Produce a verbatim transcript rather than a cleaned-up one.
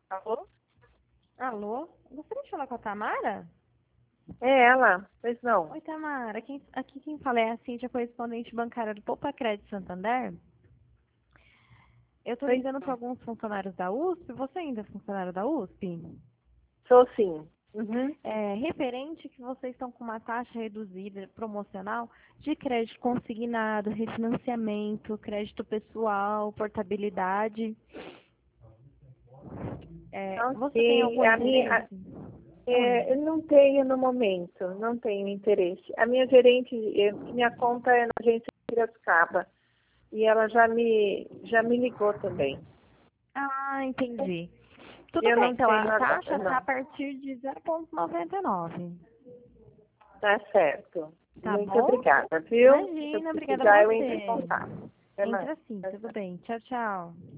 Alô? Alô? Gostaria de falar com a Tamara? É ela, pois não. Oi, Tamara. Quem- aqui quem fala é a Cíntia, correspondente bancária do Poupa Crédito Santander. Eu estou Pois ligando para não. alguns funcionários da U S P. Você ainda é funcionário da U S P? Sou sim. Uhum. É, referente que vocês estão com uma taxa reduzida promocional de crédito consignado, refinanciamento, crédito pessoal, portabilidade. É, Então, você tem sim, algum a minha, a- interesse? Oi. é, eu não tenho no momento, não tenho interesse. A minha gerente, é, minha conta é na agência de Piracicaba e ela já me, já me ligou também. Ah, entendi. Tudo Eu bem, não então tenho a agora, taxa está a não. partir de zero vírgula noventa e nove. Tá certo. Tá Muito bom? obrigada, viu? Se eu Imagina, obrigada a precisar, eu entro em você. contato. Até mais. Entra sim, Tchau, tudo tchau. bem. Tchau, tchau.